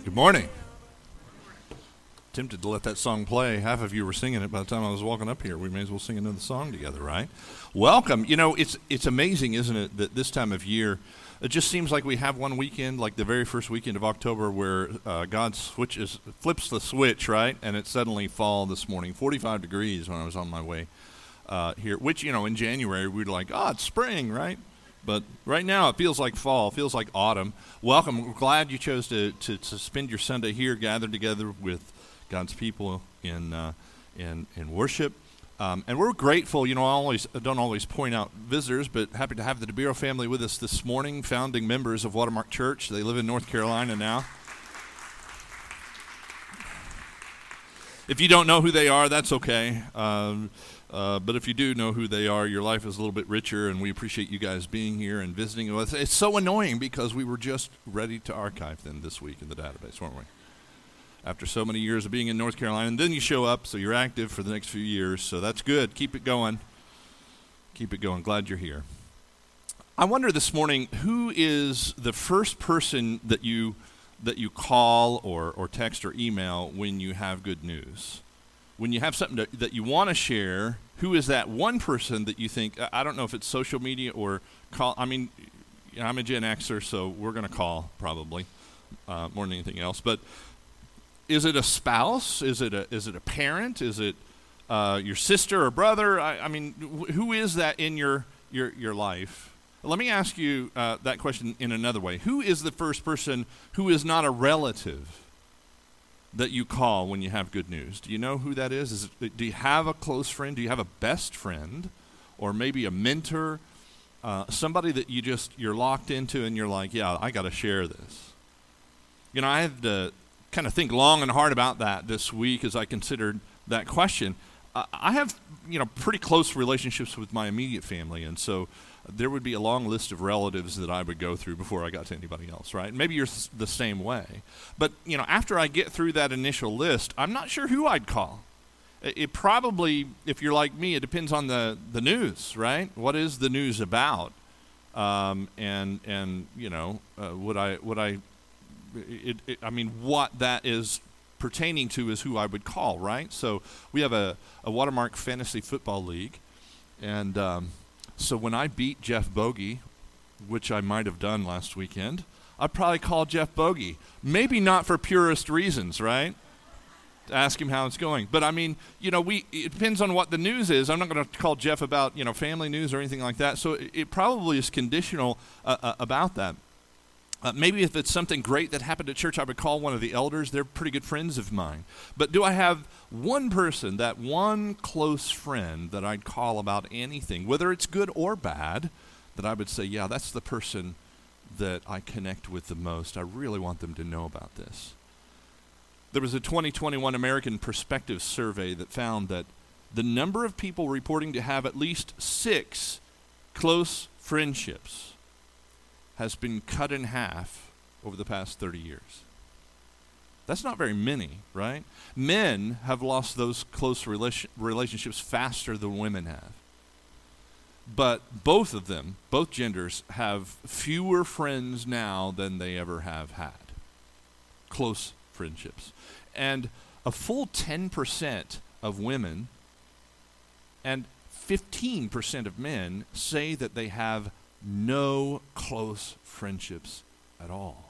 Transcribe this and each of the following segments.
Good morning. Tempted to let that song play. Half of you were singing it by the time I was walking up here. We may as well sing another song together, right? Welcome. You know, it's amazing, isn't it, that this time of year, it just seems like we have one weekend, like the very first weekend of October, where God flips the switch, right? And it's suddenly fall this morning. 45 degrees when I was on my way here, which, you know, in January we'd like, it's spring, right? But right now it feels like fall, feels like autumn. Welcome. We're glad you chose to spend your Sunday here, gathered together with God's people in worship. And we're grateful. You know, I don't always point out visitors, but happy to have the DeBiro family with us this morning, founding members of Watermark Church. They live in North Carolina now. If you don't know who they are, that's okay. But if you do know who they are, your life is a little bit richer, and we appreciate you guys being here and visiting with us. It's so annoying because we were just ready to archive them this week in the database, weren't we? After so many years of being in North Carolina, and then you show up, so you're active for the next few years, so that's good. Keep it going. Keep it going. Glad you're here. I wonder this morning, who is the first person that you call or text or email when you have good news? When you have something that you want to share, who is that one person that you think, I don't know if it's social media or call? I mean, I'm a Gen Xer, so we're going to call probably more than anything else. But is it a spouse? Is it a parent? Is it your sister or brother? I mean, who is that in your life? Let me ask you that question in another way. Who is the first person who is not a relative that you call when you have good news? Do you know who that is? Do you have a close friend? Do you have a best friend? Or maybe a mentor? Somebody that you're locked into and you're like, yeah, I got to share this. You know, I had to kind of think long and hard about that this week as I considered that question. I have, pretty close relationships with my immediate family, and so there would be a long list of relatives that I would go through before I got to anybody else, right? Maybe you're the same way. But, after I get through that initial list, I'm not sure who I'd call. It probably, if you're like me, it depends on the news, right? What is the news about? What that is pertaining to is who I would call, right? So we have a Watermark Fantasy Football League, and so when I beat Jeff Bogey, which I might have done last weekend, I'd probably call Jeff Bogey. Maybe not for purist reasons, right? To ask him how it's going. But I mean, it depends on what the news is. I'm not going to call Jeff about, family news or anything like that. So it probably is conditional about that. Maybe if it's something great that happened at church, I would call one of the elders. They're pretty good friends of mine. But do I have one person, that one close friend that I'd call about anything, whether it's good or bad, that I would say, yeah, that's the person that I connect with the most. I really want them to know about this. There was a 2021 American Perspective survey that found that the number of people reporting to have at least 6 close friendships has been cut in half over the past 30 years. That's not very many, right? Men have lost those close relationships faster than women have. But both of them, both genders, have fewer friends now than they ever have had. Close friendships. And a full 10% of women and 15% of men say that they have no close friendships at all.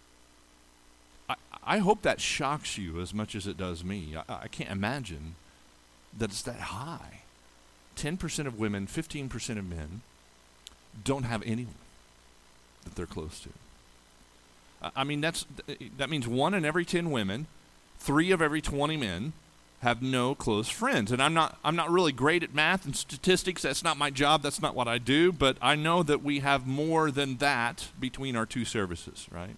I hope that shocks you as much as it does me. I can't imagine that it's that high. 10% of women, 15% of men don't have anyone that they're close to. I mean, that means 1 in every 10 women, 3 of every 20 men have no close friends. And I'm not really great at math and statistics. That's not my job. That's not what I do. But I know that we have more than that between our two services, right?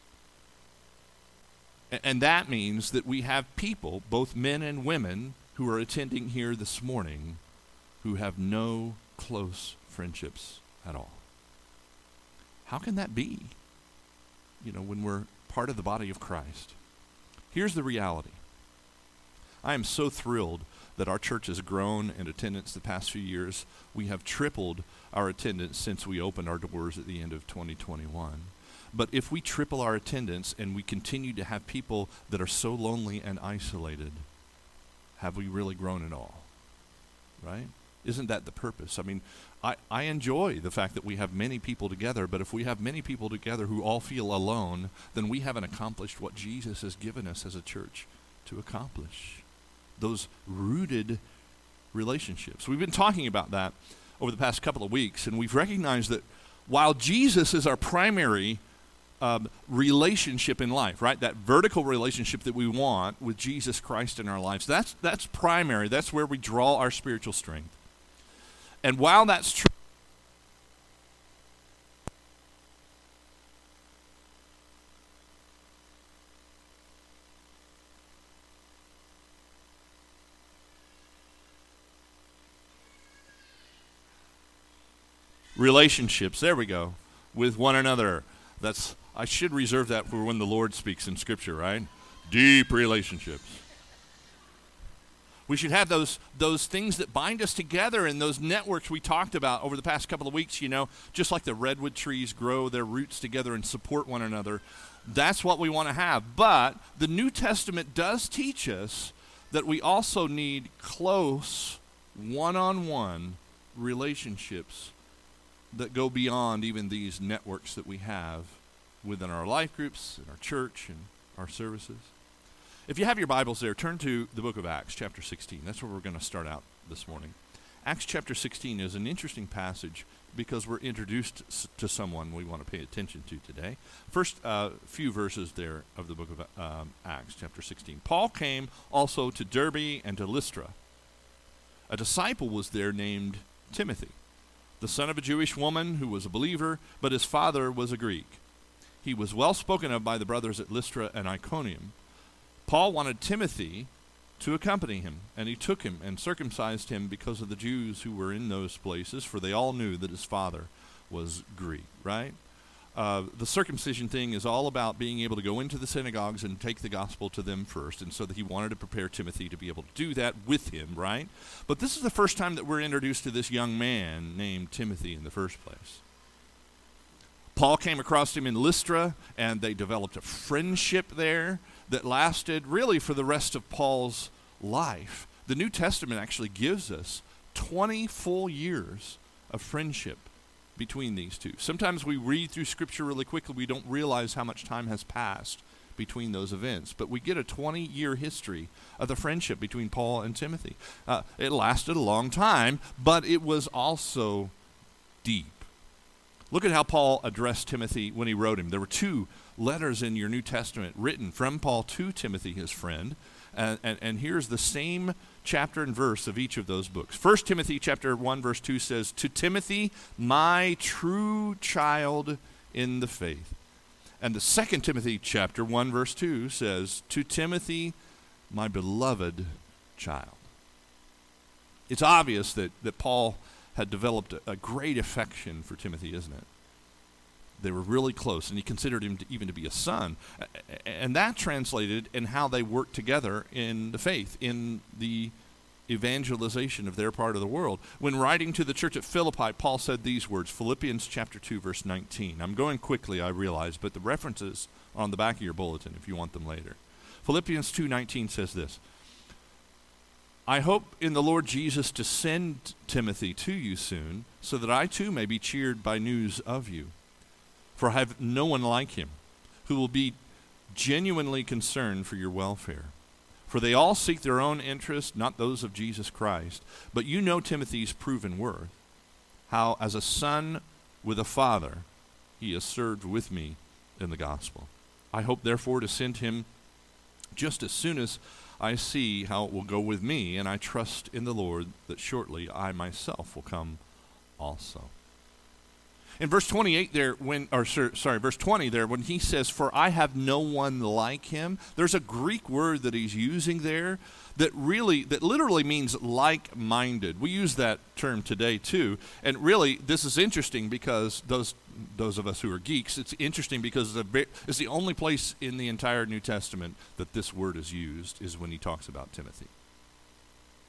And that means that we have people, both men and women, who are attending here this morning who have no close friendships at all. How can that be? When we're part of the body of Christ. Here's the reality. I am so thrilled that our church has grown in attendance the past few years. We have tripled our attendance since we opened our doors at the end of 2021. But if we triple our attendance and we continue to have people that are so lonely and isolated, have we really grown at all? Right? Isn't that the purpose? I mean, I enjoy the fact that we have many people together, but if we have many people together who all feel alone, then we haven't accomplished what Jesus has given us as a church to accomplish. Those rooted relationships. We've been talking about that over the past couple of weeks, and we've recognized that while Jesus is our primary relationship in life, right? That vertical relationship that we want with Jesus Christ in our lives, that's primary. That's where we draw our spiritual strength. And while that's true, relationships, there we go, with one another. I should reserve that for when the Lord speaks in Scripture, right? Deep relationships. We should have those things that bind us together, and those networks we talked about over the past couple of weeks, just like the redwood trees grow their roots together and support one another. That's what we want to have. But the New Testament does teach us that we also need close, one-on-one relationships that go beyond even these networks that we have within our life groups, in our church, and our services. If you have your Bibles there, turn to the book of Acts, chapter 16. That's where we're going to start out this morning. Acts chapter 16 is an interesting passage because we're introduced to someone we want to pay attention to today. First few verses there of the book of Acts, chapter 16. Paul came also to Derbe and to Lystra. A disciple was there named Timothy, the son of a Jewish woman who was a believer, but his father was a Greek. He was well spoken of by the brothers at Lystra and Iconium. Paul wanted Timothy to accompany him, and he took him and circumcised him because of the Jews who were in those places, for they all knew that his father was Greek, right? The circumcision thing is all about being able to go into the synagogues and take the gospel to them first, and so that he wanted to prepare Timothy to be able to do that with him, right? But this is the first time that we're introduced to this young man named Timothy in the first place. Paul came across him in Lystra, and they developed a friendship there that lasted really for the rest of Paul's life. The New Testament actually gives us 20 full years of friendship between these two. Sometimes we read through Scripture really quickly. We don't realize how much time has passed between those events. But we get a 20-year history of the friendship between Paul and Timothy. It lasted a long time, but it was also deep. Look at how Paul addressed Timothy when he wrote him. There were 2 letters in your New Testament written from Paul to Timothy, his friend. And here's the same chapter and verse of each of those books. 1 Timothy chapter 1, verse 2 says, "To Timothy, my true child in the faith." And the 2 Timothy chapter 1, verse 2 says, "To Timothy, my beloved child." It's obvious that Paul had developed a great affection for Timothy, isn't it? They were really close, and he considered him even to be a son. And that translated in how they worked together in the faith, in the evangelization of their part of the world. When writing to the church at Philippi, Paul said these words, Philippians chapter 2, verse 19. I'm going quickly, I realize, but the references are on the back of your bulletin if you want them later. Philippians 2:19 says this, "I hope in the Lord Jesus to send Timothy to you soon, so that I too may be cheered by news of you. For I have no one like him, who will be genuinely concerned for your welfare. For they all seek their own interest, not those of Jesus Christ. But you know Timothy's proven worth, how as a son with a father he has served with me in the gospel. I hope therefore to send him just as soon as I see how it will go with me, and I trust in the Lord that shortly I myself will come also." In verse 28 there, verse 20 there, when he says, "For I have no one like him," there's a Greek word that he's using there that literally means like-minded. We use that term today too, and really this is interesting because those of us who are geeks, it's interesting because it's the only place in the entire New Testament that this word is used is when he talks about Timothy.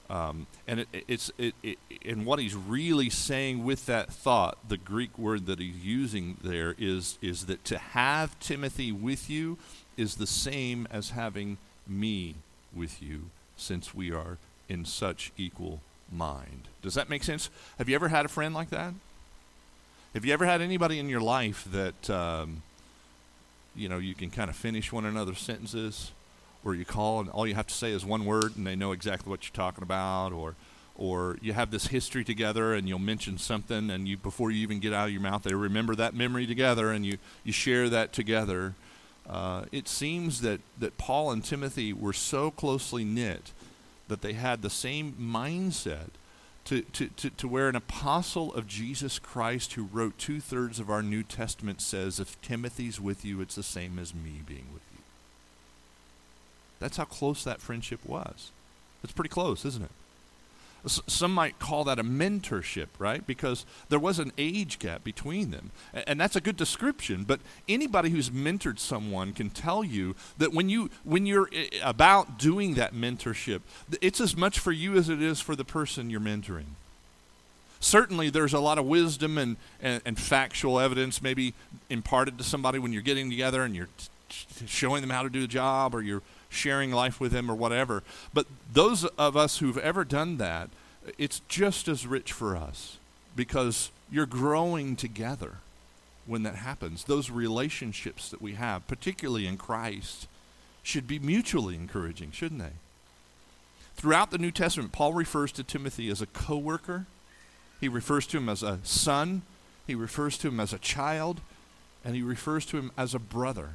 And what he's really saying with that thought, the Greek word that he's using there is that to have Timothy with you is the same as having me with you, since we are in such equal mind. Does that make sense? Have you ever had a friend like that? Have you ever had anybody in your life that you can kind of finish one another's sentences, or you call and all you have to say is one word and they know exactly what you're talking about, or you have this history together and you'll mention something and before you even get out of your mouth, they remember that memory together and you share that together. It seems that Paul and Timothy were so closely knit that they had the same mindset to where an apostle of Jesus Christ who wrote 2/3 of our New Testament says, if Timothy's with you, it's the same as me being with you. That's how close that friendship was. It's pretty close, isn't it? Some might call that a mentorship, right? Because there was an age gap between them. And that's a good description, but anybody who's mentored someone can tell you that when you're about doing that mentorship, it's as much for you as it is for the person you're mentoring. Certainly there's a lot of wisdom and factual evidence maybe imparted to somebody when you're getting together and you're showing them how to do the job, or you're sharing life with them or whatever. But those of us who've ever done that, it's just as rich for us because you're growing together when that happens. Those relationships that we have, particularly in Christ, should be mutually encouraging, shouldn't they? Throughout the New Testament, Paul refers to Timothy as a co-worker. He refers to him as a son. He refers to him as a child. And he refers to him as a brother.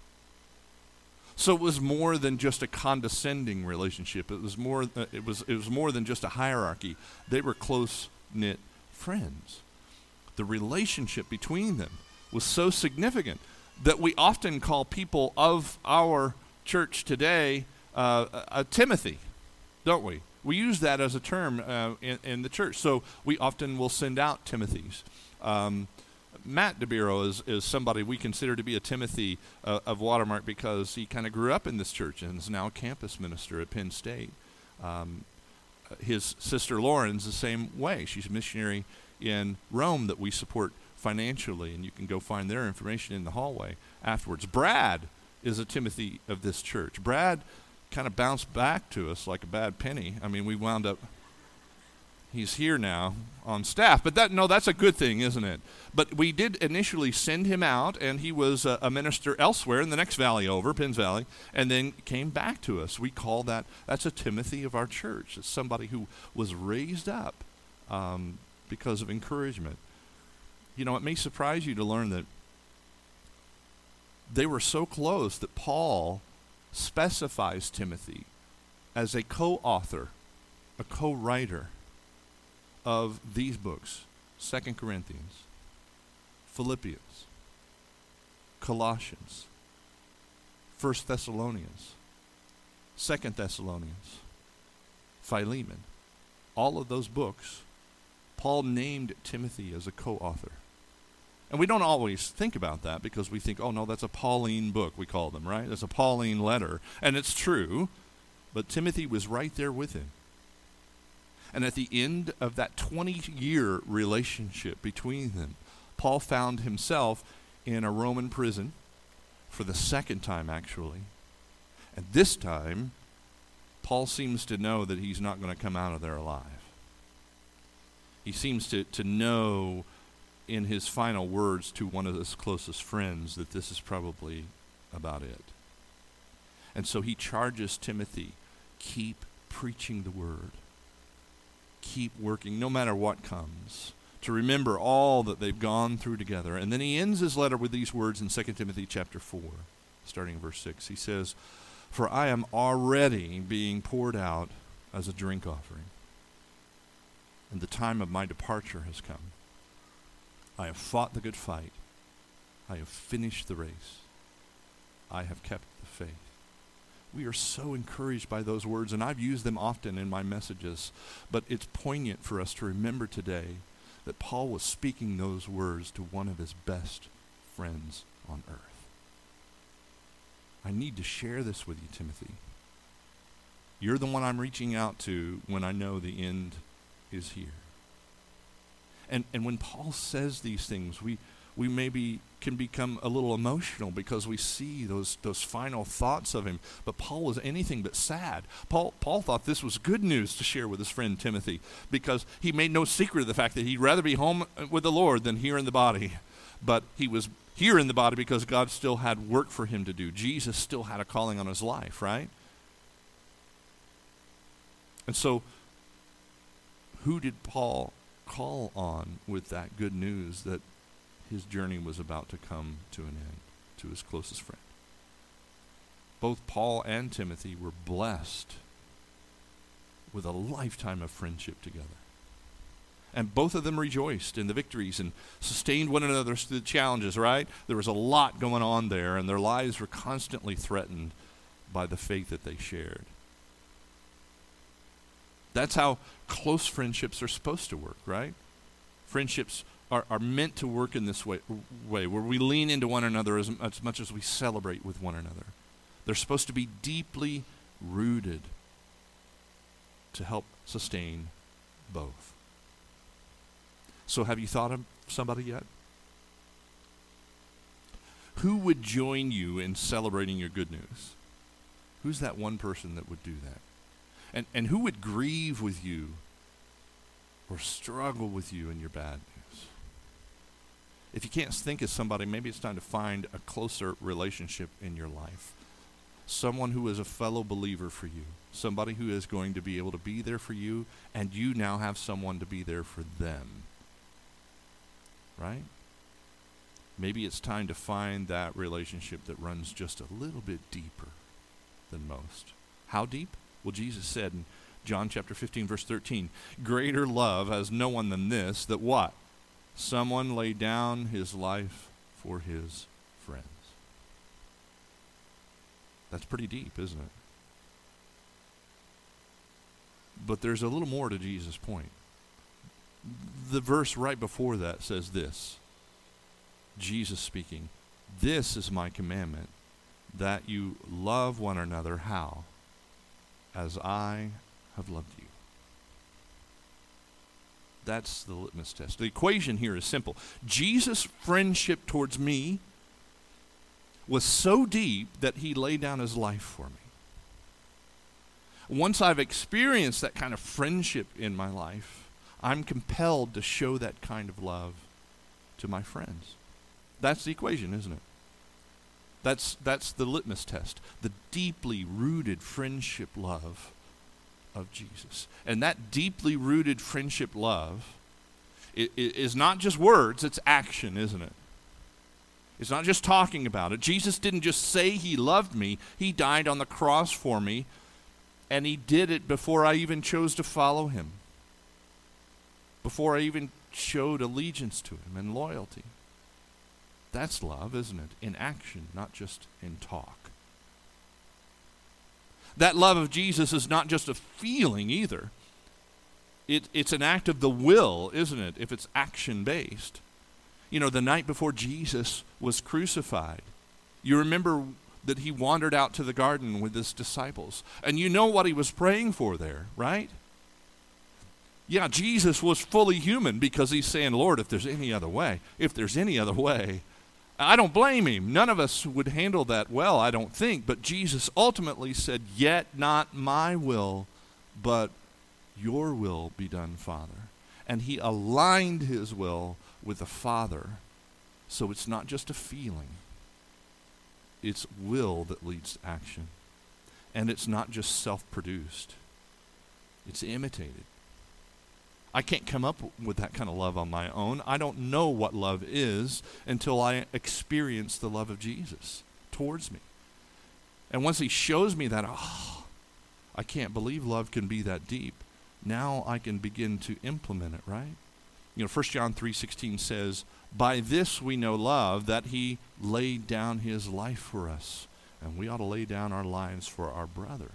So it was more than just a condescending relationship. It was more than just a hierarchy. They were close-knit friends. The relationship between them was so significant that we often call people of our church today a Timothy, don't we? We use that as a term in the church. So we often will send out Timothys. Matt DeBiro is somebody we consider to be a Timothy of Watermark because he kind of grew up in this church and is now a campus minister at Penn State. His sister Lauren's the same way. She's a missionary in Rome that we support financially, and you can go find their information in the hallway afterwards. Brad is a Timothy of this church. Brad kind of bounced back to us like a bad penny. I mean, we wound up... He's here now on staff, but that's a good thing, isn't it? But we did initially send him out, and he was a minister elsewhere in the next valley over, Penns Valley, and then came back to us. We call that's a Timothy of our church. It's somebody who was raised up because of encouragement. You know, it may surprise you to learn that they were so close that Paul specifies Timothy as a co-author, a co-writer of these books: 2 Corinthians, Philippians, Colossians, 1 Thessalonians, 2 Thessalonians, Philemon. All of those books, Paul named Timothy as a co-author. And we don't always think about that because we think, oh no, that's a Pauline book, we call them, right? That's a Pauline letter. And it's true, but Timothy was right there with him. And at the end of that 20-year relationship between them, Paul found himself in a Roman prison for the second time, actually. And this time, Paul seems to know that he's not going to come out of there alive. He seems to know in his final words to one of his closest friends that this is probably about it. And so he charges Timothy, keep preaching the word. Keep working, no matter what comes, to remember all that they've gone through together. And then he ends his letter with these words in 2 Timothy chapter 4, starting in verse 6. He says, "For I am already being poured out as a drink offering, and the time of my departure has come. I have fought the good fight. I have finished the race. I have kept the faith." We are so encouraged by those words, and I've used them often in my messages, but it's poignant for us to remember today that Paul was speaking those words to one of his best friends on earth. I need to share this with you, Timothy. You're the one I'm reaching out to when I know the end is here. And when Paul says these things, we maybe can become a little emotional because we see those final thoughts of him. But Paul was anything but sad. Paul thought this was good news to share with his friend Timothy, because he made no secret of the fact that he'd rather be home with the Lord than here in the body. But he was here in the body because God still had work for him to do. Jesus still had a calling on his life, right? And so, who did Paul call on with that good news that his journey was about to come to an end? To his closest friend. Both Paul and Timothy were blessed with a lifetime of friendship together. And both of them rejoiced in the victories and sustained one another through the challenges, right? There was a lot going on there, and their lives were constantly threatened by the faith that they shared. That's how close friendships are supposed to work, right? Friendships are meant to work in this way where we lean into one another as much as we celebrate with one another. They're supposed to be deeply rooted to help sustain both. So have you thought of somebody yet? Who would join you in celebrating your good news? Who's that one person that would do that? And who would grieve with you or struggle with you in your bad news? If you can't think of somebody, maybe it's time to find a closer relationship in your life. Someone who is a fellow believer for you. Somebody who is going to be able to be there for you, and you now have someone to be there for them. Right? Maybe it's time to find that relationship that runs just a little bit deeper than most. How deep? Well, Jesus said in John chapter 15, verse 13, greater love has no one than this, that what? Someone laid down his life for his friends. That's pretty deep, isn't it? But there's a little more to Jesus' point. The verse right before that says this, Jesus speaking, this is my commandment, that you love one another. How? As I have loved you. That's the litmus test. The equation here is simple. Jesus' friendship towards me was so deep that he laid down his life for me. Once I've experienced that kind of friendship in my life, I'm compelled to show that kind of love to my friends. That's the equation, isn't it? That's the litmus test. The deeply rooted friendship love of Jesus. And that deeply rooted friendship love is not just words, it's action, isn't it? It's not just talking about it. Jesus didn't just say he loved me. He died on the cross for me, and he did it before I even chose to follow him, before I even showed allegiance to him and loyalty. That's love, isn't it? In action, not just in talk. That love of Jesus is not just a feeling either. It's an act of the will, isn't it, if it's action-based. You know, the night before Jesus was crucified, you remember that he wandered out to the garden with his disciples. And you know what he was praying for there, right? Yeah, Jesus was fully human because he's saying, Lord, if there's any other way, I don't blame him. None of us would handle that well, I don't think. But Jesus ultimately said, yet not my will, but your will be done, Father. And he aligned his will with the Father. So it's not just a feeling. It's will that leads to action. And it's not just self-produced. It's imitated. I can't come up with that kind of love on my own. I don't know what love is until I experience the love of Jesus towards me. And once he shows me that, I can't believe love can be that deep. Now I can begin to implement it, right? You know, 1 John 3:16 says, by this we know love, that he laid down his life for us. And we ought to lay down our lives for our brothers.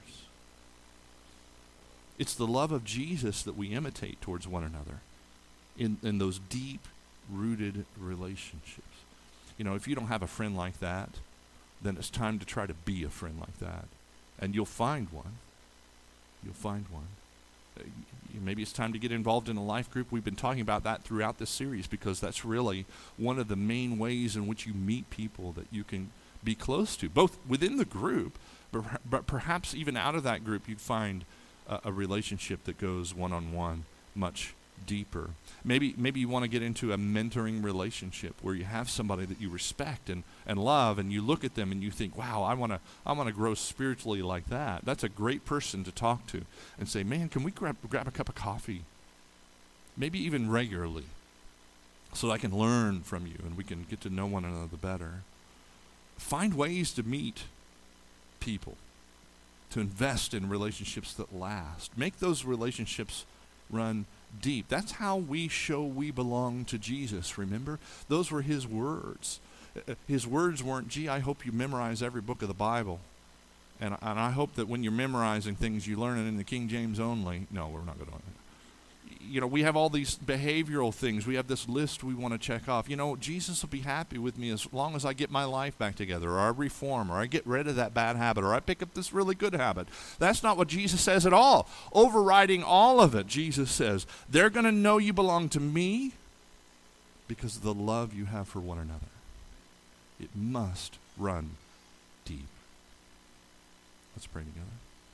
It's the love of Jesus that we imitate towards one another in those deep-rooted relationships. You know, if you don't have a friend like that, then it's time to try to be a friend like that. And you'll find one. you'll find one. Maybe it's time to get involved in a life group. We've been talking about that throughout this series because that's really one of the main ways in which you meet people that you can be close to, both within the group, but perhaps even out of that group you'd find a relationship that goes one-on-one much deeper. Maybe you want to get into a mentoring relationship where you have somebody that you respect and love, and you look at them and you think, wow, I want to grow spiritually like that. That's a great person to talk to and say, man, can we grab a cup of coffee? Maybe even regularly, so I can learn from you and we can get to know one another better. Find ways to meet people, to invest in relationships that last. Make those relationships run deep. That's how we show we belong to Jesus, remember? Those were his words. His words weren't, gee, I hope you memorize every book of the Bible. And I hope that when you're memorizing things, you learn it in the King James only. No, we're not going to. We have all these behavioral things. We have this list we want to check off. Jesus will be happy with me as long as I get my life back together, or I reform, or I get rid of that bad habit, or I pick up this really good habit. That's not what Jesus says at all. Overriding all of it, Jesus says, they're going to know you belong to me because of the love you have for one another. It must run deep. Let's pray together.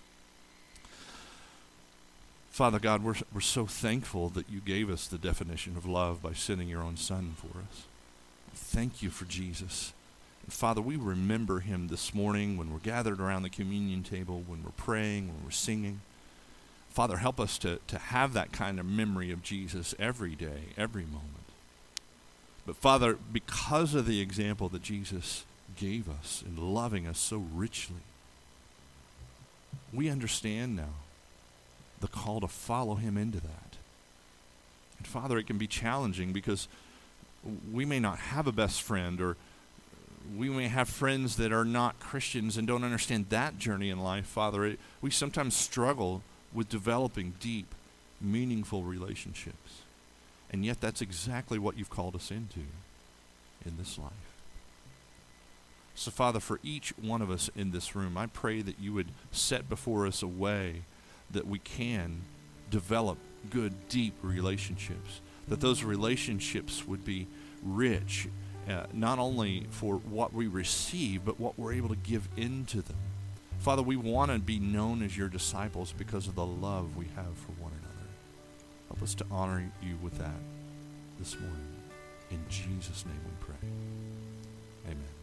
Father God, we're so thankful that you gave us the definition of love by sending your own Son for us. Thank you for Jesus. And Father, we remember him this morning when we're gathered around the communion table, when we're praying, when we're singing. Father, help us to have that kind of memory of Jesus every day, every moment. But Father, because of the example that Jesus gave us in loving us so richly, we understand now the call to follow him into that. And Father, it can be challenging because we may not have a best friend, or we may have friends that are not Christians and don't understand that journey in life. Father, we sometimes struggle with developing deep, meaningful relationships. And yet that's exactly what you've called us into in this life. So Father, for each one of us in this room, I pray that you would set before us a way that we can develop good, deep relationships, that those relationships would be rich, not only for what we receive, but what we're able to give into them. Father, we want to be known as your disciples because of the love we have for one another. Help us to honor you with that this morning. In Jesus' name we pray. Amen.